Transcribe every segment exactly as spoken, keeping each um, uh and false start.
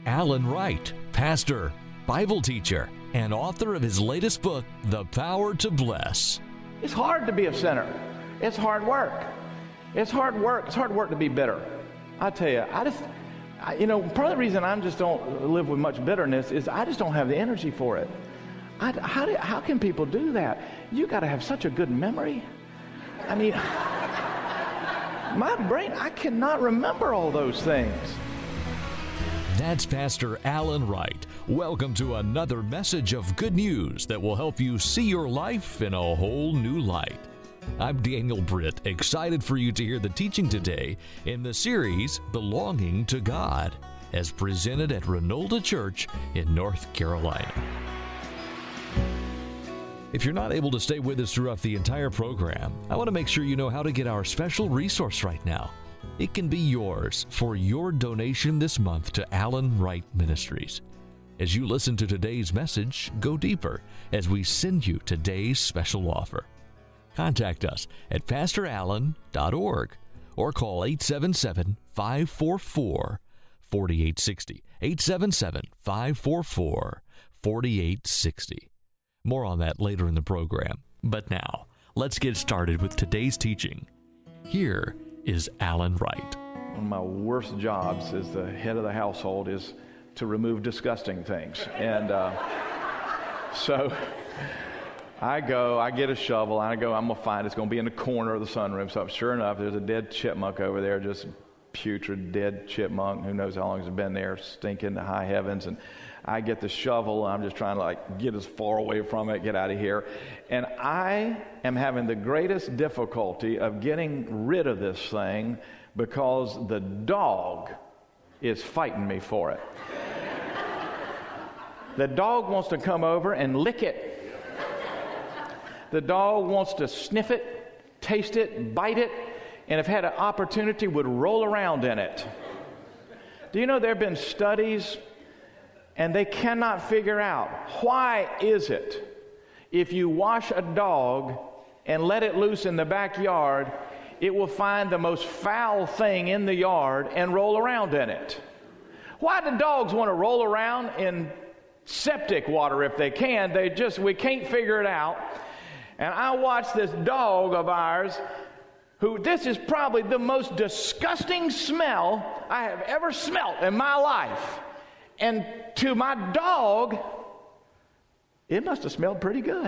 Alan Wright, pastor, Bible teacher, and author of his latest book, The Power to Bless. It's hard to be a sinner. It's hard work. It's hard work. It's hard work to be bitter. I tell you, I just, I, you know, part of the reason I just don't live with much bitterness is I just don't have the energy for it. I, how, do, how can people do that? You got to have such a good memory. I mean, my brain, I cannot remember all those things. That's Pastor Alan Wright. Welcome to another message of good news that will help you see your life in a whole new light. I'm Daniel Britt, excited for you to hear the teaching today in the series Belonging to God, as presented at Renolda Church in North Carolina. If you're not able to stay with us throughout the entire program, I want to make sure you know how to get our special resource right now. It can be yours for your donation this month to Alan Wright Ministries. As you listen to today's message, go deeper as we send you today's special offer. Contact us at pastor allen dot org or call eight seven seven, five four four, four eight six zero, eight seven seven, five four four, four eight six zero. More on that later in the program. But now, let's get started with today's teaching. Here is Alan Wright. One of my worst jobs as the head of the household is to remove disgusting things. And uh, so I go, I get a shovel, and I go, I'm going to find it's going to be in the corner of the sunroom. So sure enough, there's a dead chipmunk over there, just putrid, dead chipmunk. Who knows how long it's been there, stinking to high heavens. And I get the shovel, and I'm just trying to like get as far away from it, get out of here. And I am having the greatest difficulty of getting rid of this thing because the dog is fighting me for it. The dog wants to come over and lick it. The dog wants to sniff it, taste it, bite it, and if had an opportunity would roll around in it. Do you know there have been studies and they cannot figure out why is it if you wash a dog and let it loose in the backyard, it will find the most foul thing in the yard and roll around in it. Why do dogs want to roll around in septic water if they can? They just, we can't figure it out. And I watched this dog of ours who, this is probably the most disgusting smell I have ever smelt in my life. And to my dog, it must have smelled pretty good.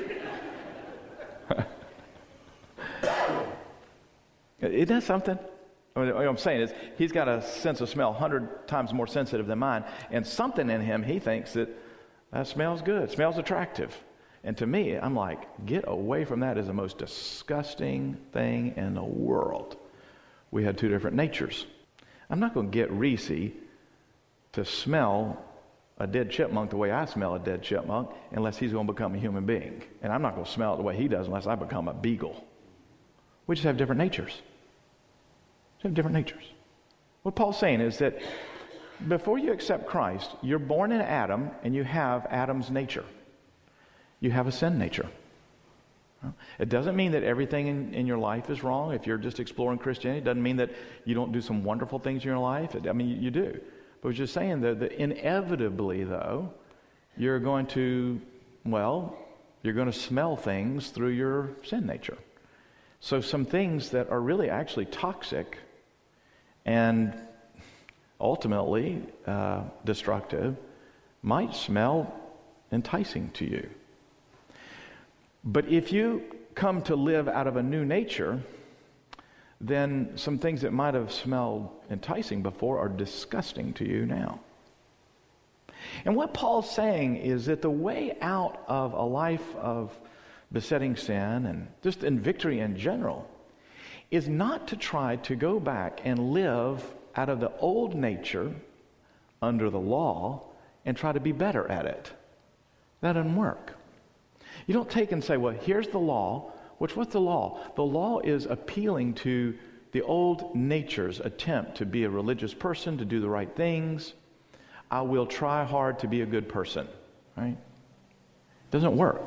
Isn't that something? I mean, what I'm saying is, he's got a sense of smell a hundred times more sensitive than mine, and something in him, he thinks that that smells good, smells attractive. And to me, I'm like, get away from that. Is the most disgusting thing in the world. We had two different natures. I'm not going to get Reese to smell a dead chipmunk the way I smell a dead chipmunk unless he's going to become a human being. And I'm not going to smell it the way he does unless I become a beagle. We just have different natures. We have different natures. What Paul's saying is that before you accept Christ, you're born in Adam and you have Adam's nature. You have a sin nature. It doesn't mean that everything in, in your life is wrong. If you're just exploring Christianity, it doesn't mean that you don't do some wonderful things in your life. I mean, you, you do. But we're just saying that, that inevitably, though, you're going to, well, you're going to smell things through your sin nature. So some things that are really actually toxic and ultimately uh, destructive might smell enticing to you. But if you come to live out of a new nature, then some things that might have smelled enticing before are disgusting to you now. And what Paul's saying is that the way out of a life of besetting sin and just in victory in general is not to try to go back and live out of the old nature under the law and try to be better at it. That doesn't work. You don't take and say, well, here's the law. Which, what's the law? The law is appealing to the old nature's attempt to be a religious person, to do the right things. I will try hard to be a good person. Right? It doesn't work.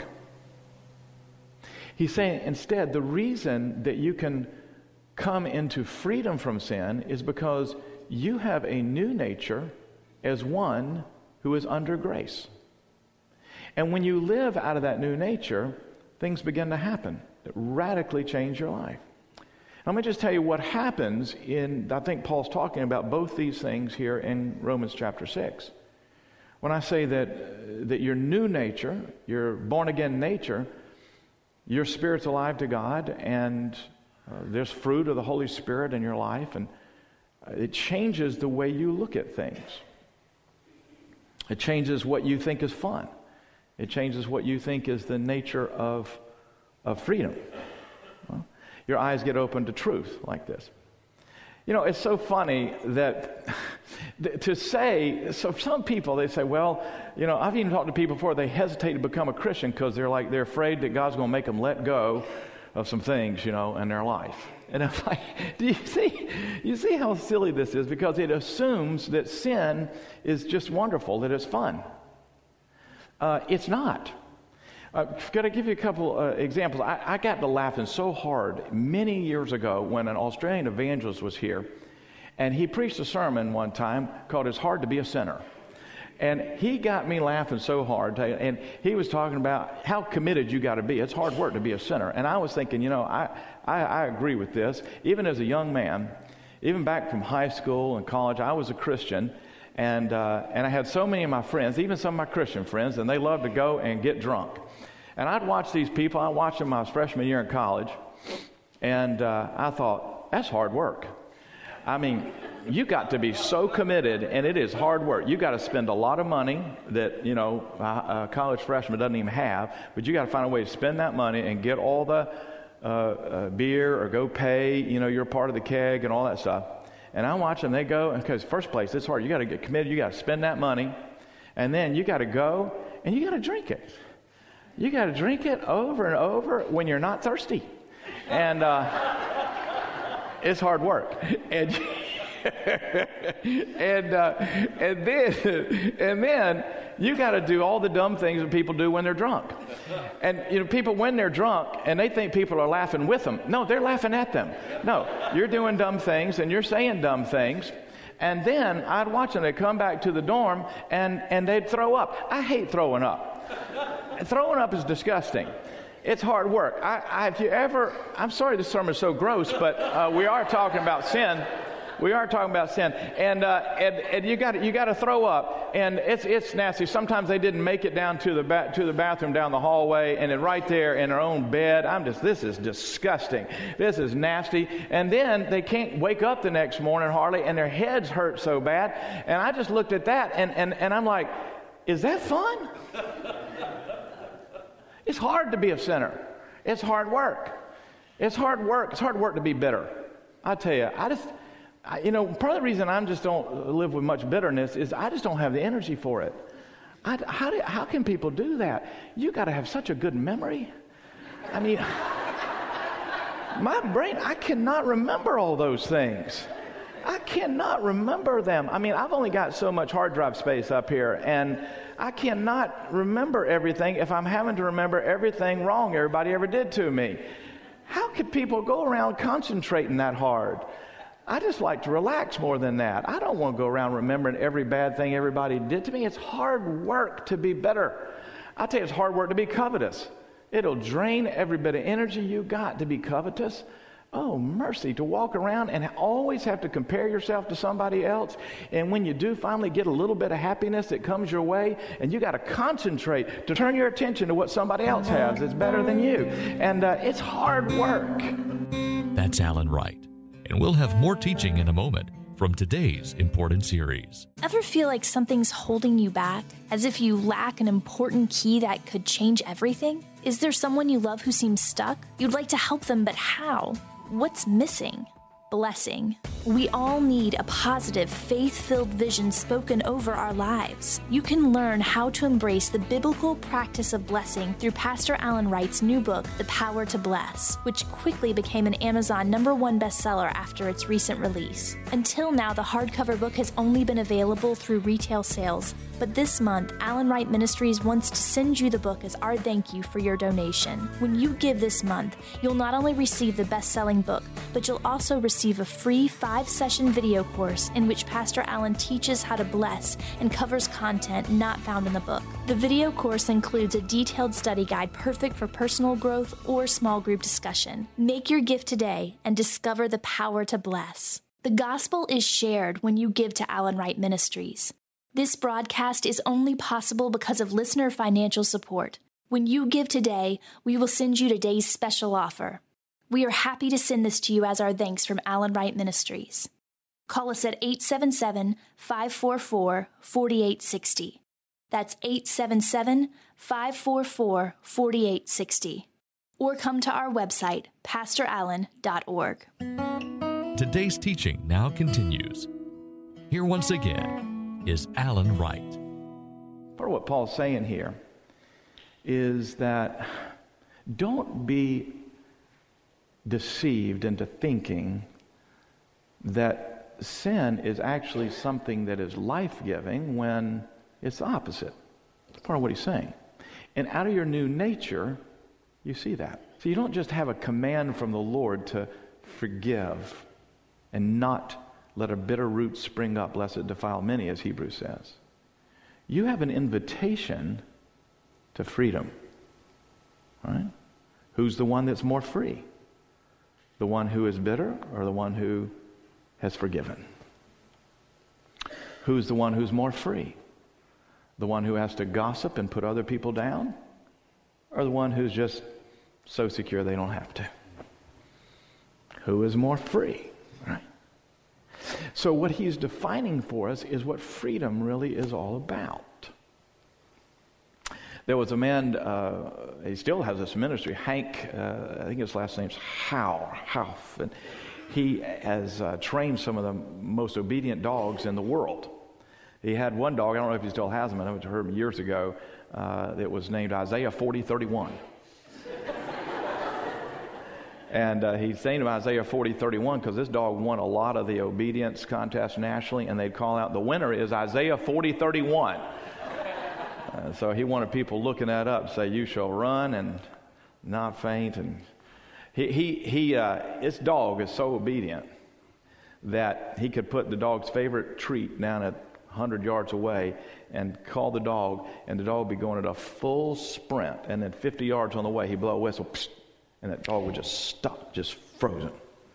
He's saying instead, the reason that you can come into freedom from sin is because you have a new nature as one who is under grace. And when you live out of that new nature, things begin to happen that radically change your life. Let me just tell you what happens in, I think Paul's talking about both these things here in Romans chapter six. When I say that, that your new nature, your born-again nature, your spirit's alive to God, and uh, there's fruit of the Holy Spirit in your life, and it changes the way you look at things. It changes what you think is fun. It changes what you think is the nature of, of freedom. Well, your eyes get open to truth like this. You know, it's so funny that to say, so some people, they say, well, you know, I've even talked to people before, they hesitate to become a Christian because they're like, they're afraid that God's going to make them let go of some things, you know, in their life. And I'm like, do you see, you see how silly this is? Because it assumes that sin is just wonderful, that it's fun. Uh, it's not. Uh, could I give you a couple uh, examples? I, I got to laughing so hard many years ago when an Australian evangelist was here, and he preached a sermon one time called "It's Hard to Be a Sinner." And he got me laughing so hard, and he was talking about how committed you got to be. It's hard work to be a sinner. And I was thinking, you know, I, I, I agree with this. Even as a young man, even back from high school and college, I was a Christian. And uh, and I had so many of my friends, even some of my Christian friends, and they loved to go and get drunk. And I'd watch these people. I watched them my freshman year in college, and uh, I thought, that's hard work. I mean, you got to be so committed, and it is hard work. You got to spend a lot of money that, you know, a, a college freshman doesn't even have, but you got to find a way to spend that money and get all the uh, uh, beer or go pay, you know, you're part of the keg and all that stuff. And I watch them, they go, because first place, it's hard. You got to get committed. You got to spend that money, and then you got to go, and you got to drink it. You got to drink it over and over when you're not thirsty. And uh, it's hard work. And and uh, and then and then you got to do all the dumb things that people do when they're drunk. And you know, people when they're drunk and they think people are laughing with them. No, they're laughing at them. No, you're doing dumb things and you're saying dumb things. And then I'd watch them. They'd come back to the dorm and and they'd throw up. I hate throwing up. Throwing up is disgusting. It's hard work. I, I, if you ever, I'm sorry this sermon is so gross, but uh, we are talking about sin. We are talking about sin, and uh, and, and you got you got to throw up, and it's it's nasty. Sometimes they didn't make it down to the ba- to the bathroom down the hallway, and then right there in their own bed. I'm just this is disgusting. This is nasty. And then they can't wake up the next morning hardly, and their heads hurt so bad. And I just looked at that, and and and I'm like, is that fun? It's hard to be a sinner. It's hard work. It's hard work. It's hard work to be bitter. I tell you, I just. I, you know, part of the reason I just don't live with much bitterness is I just don't have the energy for it. I, how, do, how can people do that? You got to have such a good memory. I mean, my brain, I cannot remember all those things. I cannot remember them. I mean, I've only got so much hard drive space up here, and I cannot remember everything if I'm having to remember everything wrong everybody ever did to me. How could people go around concentrating that hard? I just like to relax more than that. I don't want to go around remembering every bad thing everybody did to me. It's hard work to be better. I tell you, it's hard work to be covetous. It'll drain every bit of energy you got to be covetous. Oh, mercy, to walk around and always have to compare yourself to somebody else. And when you do finally get a little bit of happiness that comes your way, and you got to concentrate to turn your attention to what somebody else has that's better than you. And uh, it's hard work. That's Alan Wright. And we'll have more teaching in a moment from today's important series. Ever feel like something's holding you back? As if you lack an important key that could change everything? Is there someone you love who seems stuck? You'd like to help them, but how? What's missing? Blessing. We all need a positive, faith-filled vision spoken over our lives. You can learn how to embrace the biblical practice of blessing through Pastor Alan Wright's new book, The Power to Bless, which quickly became an Amazon number one bestseller after its recent release. Until now, the hardcover book has only been available through retail sales, but this month, Alan Wright Ministries wants to send you the book as our thank you for your donation. When you give this month, you'll not only receive the best-selling book, but you'll also receive a free five five-session video course in which Pastor Allen teaches how to bless and covers content not found in the book. The video course includes a detailed study guide perfect for personal growth or small group discussion. Make your gift today and discover the power to bless. The gospel is shared when you give to Allen Wright Ministries. This broadcast is only possible because of listener financial support. When you give today, we will send you today's special offer. We are happy to send this to you as our thanks from Allen Wright Ministries. Call us at eight seven seven, five four four, four eight six zero. That's eight seven seven, five four four, four eight six zero. Or come to our website, pastor allen dot org. Today's teaching now continues. Here once again is Allen Wright. Part of what Paul's saying here is that don't be deceived into thinking that sin is actually something that is life-giving when it's the opposite. That's part of what he's saying. And out of your new nature, you see that. So you don't just have a command from the Lord to forgive and not let a bitter root spring up lest it defile many, as Hebrews says. You have an invitation to freedom. Right? Who's the one that's more free? The one who is bitter or the one who has forgiven? Who's the one who's more free? The one who has to gossip and put other people down? Or the one who's just so secure they don't have to? Who is more free? Right? So what he's defining for us is what freedom really is all about. There was a man, uh, he still has this ministry, Hank, uh, I think his last name's Howe, Houff, and he has uh, trained some of the most obedient dogs in the world. He had one dog, I don't know if he still has them, I heard him years ago, uh, that was named Isaiah forty thirty-one. And uh, he's named him Isaiah forty thirty-one because this dog won a lot of the obedience contests nationally, and they'd call out, the winner is Isaiah forty thirty-one. Uh, so he wanted people looking that up, say, you shall run and not faint. And he, he, he uh, this dog is so obedient that he could put the dog's favorite treat down at one hundred yards away and call the dog, and the dog would be going at a full sprint. And then fifty yards on the way, he'd blow a whistle, psst, and that dog would just stop, just frozen.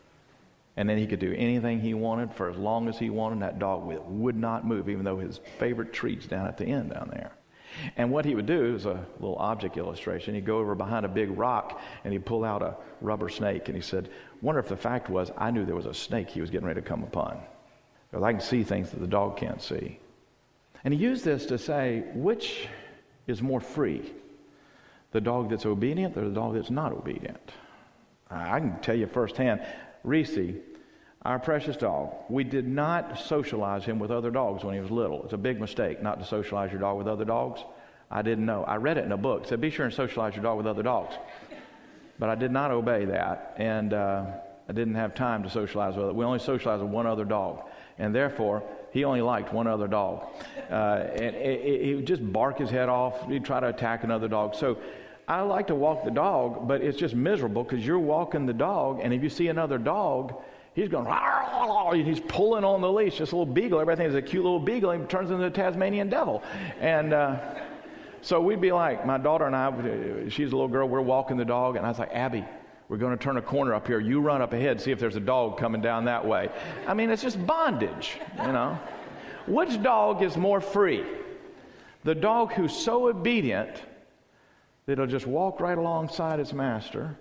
And then he could do anything he wanted for as long as he wanted. That dog would, would not move, even though his favorite treat's down at the end down there. And what he would do is a little object illustration. He'd go over behind a big rock and he'd pull out a rubber snake. And he said, wonder if the fact was I knew there was a snake he was getting ready to come upon. Because I can see things that the dog can't see. And he used this to say, which is more free? The dog that's obedient or the dog that's not obedient? I can tell you firsthand, Reese, our precious dog, we did not socialize him with other dogs when he was little. It's a big mistake not to socialize your dog with other dogs. I didn't know. I read it in a book. It said, be sure and socialize your dog with other dogs. But I did not obey that, and uh, I didn't have time to socialize with it. We only socialized with one other dog, and therefore, he only liked one other dog. Uh, and it, it, he would just bark his head off. He'd try to attack another dog. So I like to walk the dog, but it's just miserable because you're walking the dog, and if you see another dog, he's going, and he's pulling on the leash. This little beagle, everything is a cute little beagle, and he turns into a Tasmanian devil. And uh, so we'd be like, my daughter and I, she's a little girl, we're walking the dog, and I was like, Abby, we're going to turn a corner up here. You run up ahead, see if there's a dog coming down that way. I mean, it's just bondage, you know. Which dog is more free? The dog who's so obedient that it'll just walk right alongside its master,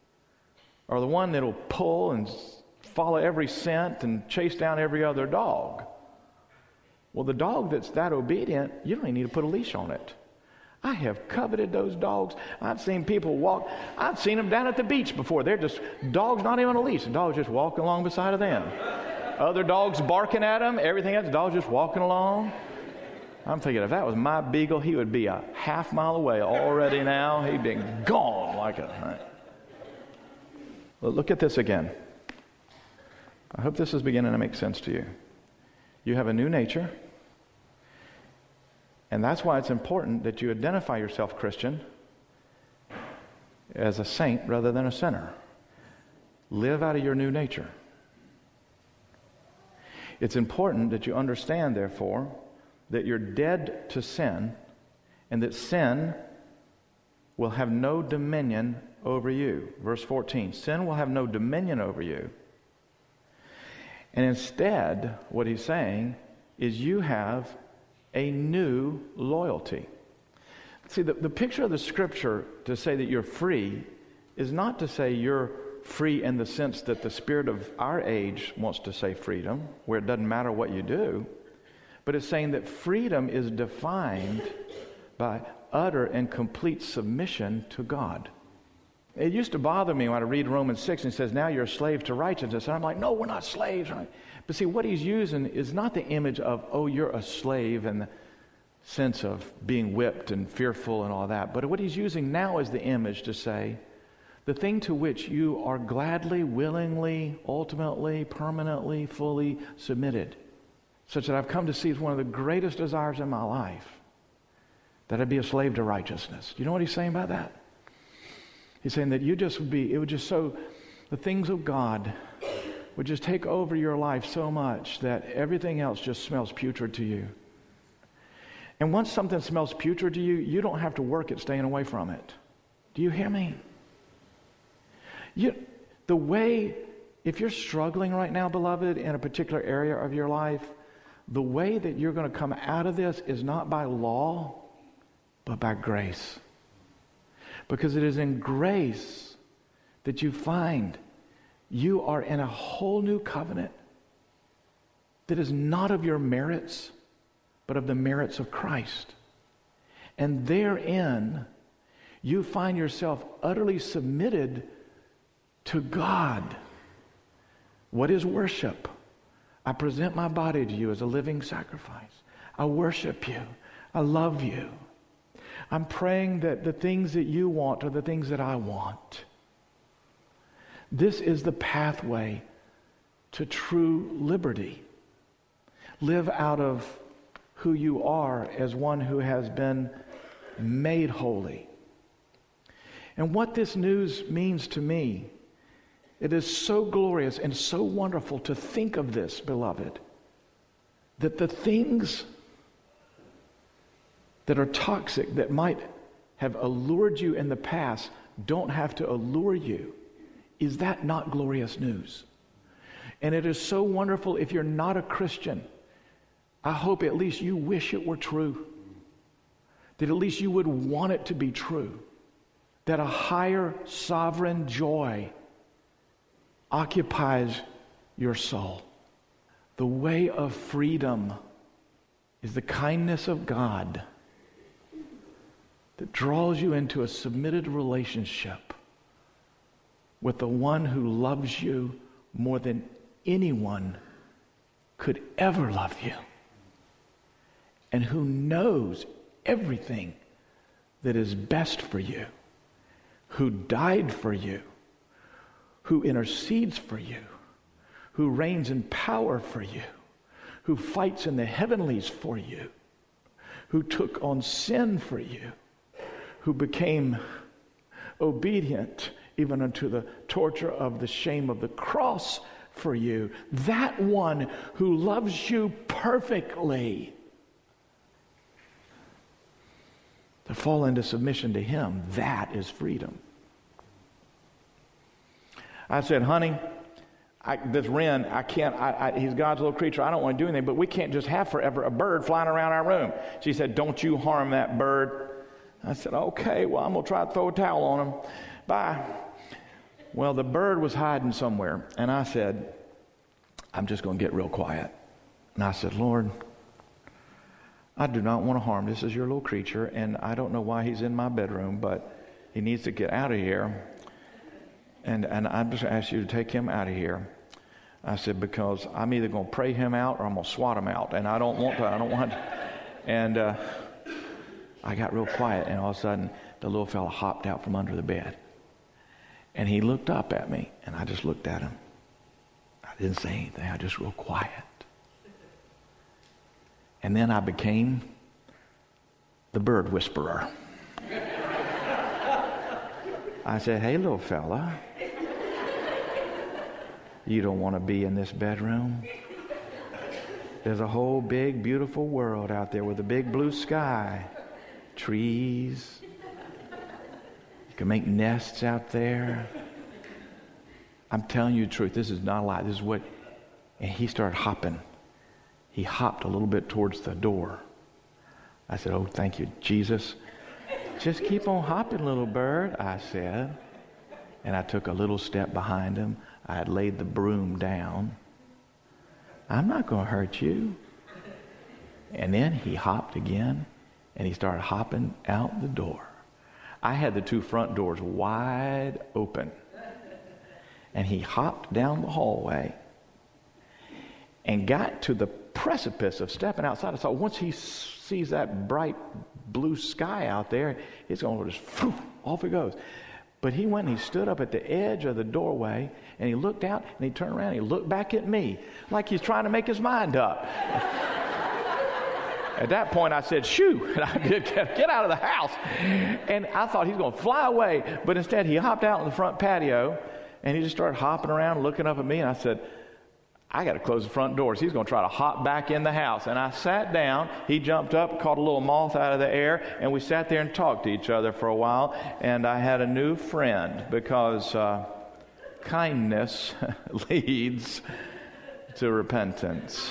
or the one that'll pull and follow every scent and chase down every other dog? Well, the dog that's that obedient, you don't even need to put a leash on it. I have coveted those dogs. I've seen people walk. I've seen them down at the beach before. They're just dogs, not even on a leash. The dog's just walking along beside of them. Other dogs barking at them. Everything else, the dog's just walking along. I'm thinking if that was my beagle, he would be a half mile away already now. He'd be gone like a... Right. Well, look at this again. I hope this is beginning to make sense to you. You have a new nature, and that's why it's important that you identify yourself, Christian, as a saint rather than a sinner. Live out of your new nature. It's important that you understand, therefore, that you're dead to sin and that sin will have no dominion over you. Verse fourteen, sin will have no dominion over you. And instead, what he's saying is you have a new loyalty. See, the, the picture of the Scripture to say that you're free is not to say you're free in the sense that the spirit of our age wants to say freedom, where it doesn't matter what you do, but it's saying that freedom is defined by utter and complete submission to God. It used to bother me when I read Romans six and it says, now you're a slave to righteousness. And I'm like, no, we're not slaves. But see, what he's using is not the image of, oh, you're a slave in the sense of being whipped and fearful and all that. But what he's using now is the image to say, the thing to which you are gladly, willingly, ultimately, permanently, fully submitted, such that I've come to see as one of the greatest desires in my life, that I'd be a slave to righteousness. Do you know what he's saying about that? He's saying that you just would be, it would just so, the things of God would just take over your life so much that everything else just smells putrid to you. And once something smells putrid to you, you don't have to work at staying away from it. Do you hear me? You, the way, if you're struggling right now, beloved, in a particular area of your life, the way that you're going to come out of this is not by law, but by grace. Because it is in grace that you find you are in a whole new covenant that is not of your merits, but of the merits of Christ. And therein, you find yourself utterly submitted to God. What is worship? I present my body to you as a living sacrifice. I worship you. I love you. I'm praying that the things that you want are the things that I want. This is the pathway to true liberty. Live out of who you are as one who has been made holy. And what this news means to me, it is so glorious and so wonderful to think of this, beloved, that the things that are toxic, that might have allured you in the past, don't have to allure you. Is that not glorious news? And it is so wonderful if you're not a Christian. I hope at least you wish it were true. That at least you would want it to be true. That a higher sovereign joy occupies your soul. The way of freedom is the kindness of God that draws you into a submitted relationship with the one who loves you more than anyone could ever love you, and who knows everything that is best for you, who died for you, who intercedes for you, who reigns in power for you, who fights in the heavenlies for you, who took on sin for you, who became obedient even unto the torture of the shame of the cross for you. That one who loves you perfectly. To fall into submission to him, that is freedom. I said, honey, I, this wren, I can't, I, I, he's God's little creature. I don't want to do anything, but we can't just have forever a bird flying around our room. She said, don't you harm that bird. I said, okay, well, I'm going to try to throw a towel on him. Bye. Well, the bird was hiding somewhere, and I said, I'm just going to get real quiet. And I said, Lord, I do not want to harm. This is your little creature, and I don't know why he's in my bedroom, but he needs to get out of here. And and I'm just going to ask you to take him out of here. I said, because I'm either going to pray him out or I'm going to swat him out, and I don't want to. I don't want to. And uh, I got real quiet, and all of a sudden, the little fella hopped out from under the bed. And he looked up at me, and I just looked at him. I didn't say anything. I just real quiet. And then I became the bird whisperer. I said, hey, little fella, you don't want to be in this bedroom? There's a whole big, beautiful world out there with a big blue sky, trees. You can make nests out there. I'm telling you the truth. This is not a lie. This is what... And he started hopping. He hopped a little bit towards the door. I said, oh, thank you, Jesus. Just keep on hopping, little bird, I said. And I took a little step behind him. I had laid the broom down. I'm not going to hurt you. And then he hopped again, and he started hopping out the door. I had the two front doors wide open. And he hopped down the hallway and got to the precipice of stepping outside. I thought once he sees that bright blue sky out there, it's going to just, phew, off it goes. But he went and he stood up at the edge of the doorway, and he looked out, and he turned around, and he looked back at me like he's trying to make his mind up. At that point, I said, shoo, and I did get, get out of the house. And I thought he was going to fly away, but instead he hopped out on the front patio, and he just started hopping around, looking up at me, and I said, I got to close the front doors. He's going to try to hop back in the house. And I sat down. He jumped up, caught a little moth out of the air, and we sat there and talked to each other for a while. And I had a new friend because uh, kindness leads to repentance.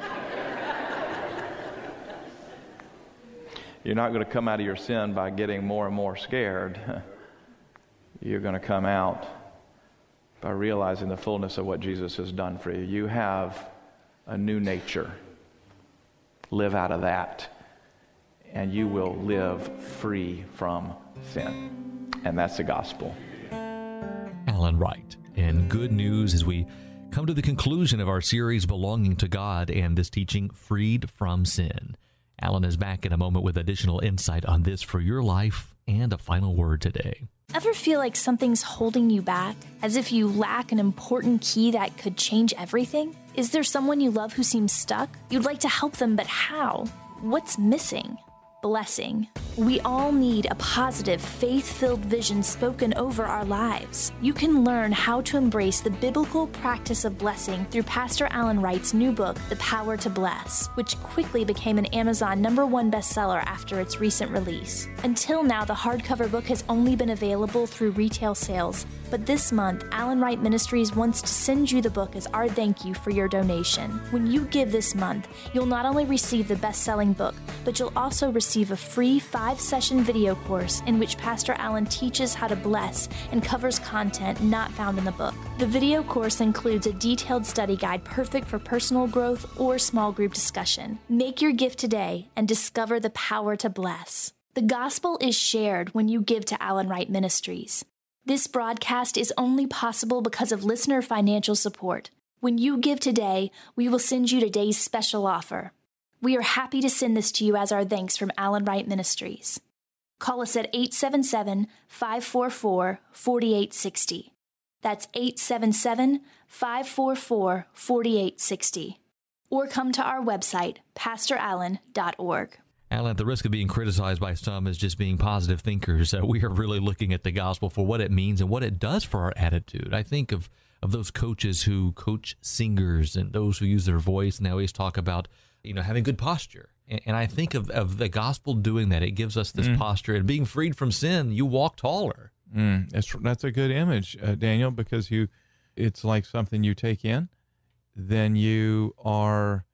You're not going to come out of your sin by getting more and more scared. You're going to come out by realizing the fullness of what Jesus has done for you. You have a new nature. Live out of that, and you will live free from sin. And that's the gospel. Alan Wright. And good news as we come to the conclusion of our series, Belonging to God, and this teaching, Freed from Sin. Alan is back in a moment with additional insight on this for your life and a final word today. Ever feel like something's holding you back, as if you lack an important key that could change everything? Is there someone you love who seems stuck? You'd like to help them, but how? What's missing? Blessing. We all need a positive, faith-filled vision spoken over our lives. You can learn how to embrace the biblical practice of blessing through Pastor Alan Wright's new book, The Power to Bless, which quickly became an Amazon number one bestseller after its recent release. Until now, the hardcover book has only been available through retail sales, but this month, Alan Wright Ministries wants to send you the book as our thank you for your donation. When you give this month, you'll not only receive the best-selling book, but you'll also receive a free five-session video course in which Pastor Alan teaches how to bless and covers content not found in the book. The video course includes a detailed study guide perfect for personal growth or small group discussion. Make your gift today and discover the power to bless. The gospel is shared when you give to Alan Wright Ministries. This broadcast is only possible because of listener financial support. When you give today, we will send you today's special offer. We are happy to send this to you as our thanks from Alan Wright Ministries. Call us at eight seven seven, five four four, four eight six zero. That's eight seven seven, five four four, four eight six zero. Or come to our website, pastor allen dot org. Alan, at the risk of being criticized by some as just being positive thinkers, uh, we are really looking at the gospel for what it means and what it does for our attitude. I think of, of those coaches who coach singers and those who use their voice, and they always talk about, you know, having good posture. And, and I think of, of the gospel doing that. It gives us this mm. posture, and being freed from sin, you walk taller. Mm. That's that's a good image, uh, Daniel, because you, it's like something you take in, then you are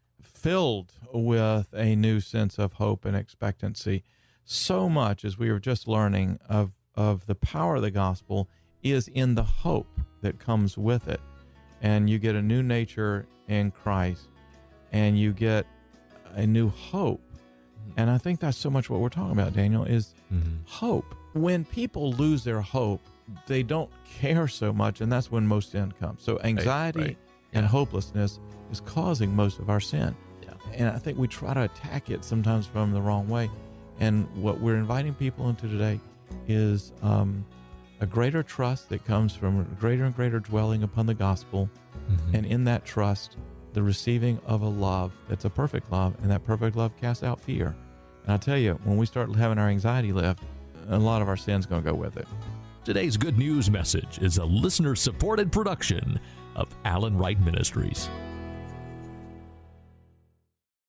filled with a new sense of hope and expectancy. So much, as we were just learning, of, of the power of the gospel is in the hope that comes with it. And you get a new nature in Christ, and you get a new hope. And I think that's so much what we're talking about, Daniel, is mm-hmm. hope. When people lose their hope, they don't care so much, and that's when most sin comes. So anxiety right, right. and yeah. hopelessness is causing most of our sin. And I think we try to attack it sometimes from the wrong way. And what we're inviting people into today is um, a greater trust that comes from a greater and greater dwelling upon the gospel. Mm-hmm. And in that trust, the receiving of a love that's a perfect love, and that perfect love casts out fear. And I tell you, when we start having our anxiety lift, a lot of our sin's going to go with it. Today's good news message is a listener-supported production of Alan Wright Ministries.